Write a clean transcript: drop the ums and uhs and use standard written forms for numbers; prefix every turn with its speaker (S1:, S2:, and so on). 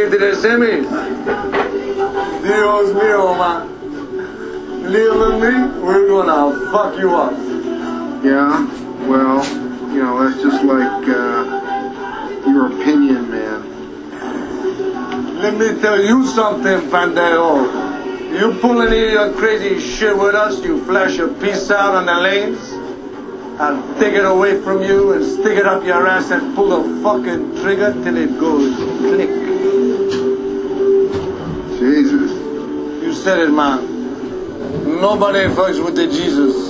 S1: interese Dios mío, man. Liam and me, we're gonna fuck you up.
S2: Yeah, well, you know, that's just like your opinion, man.
S1: Let me tell you something, Pandeo. You pull any of your crazy shit with us, you flash a piece out on the lanes, I'll take it away from you and stick it up your ass and pull the fucking trigger till it goes click.
S2: Jesus.
S1: You said it, man. Nobody fucks with the Jesus.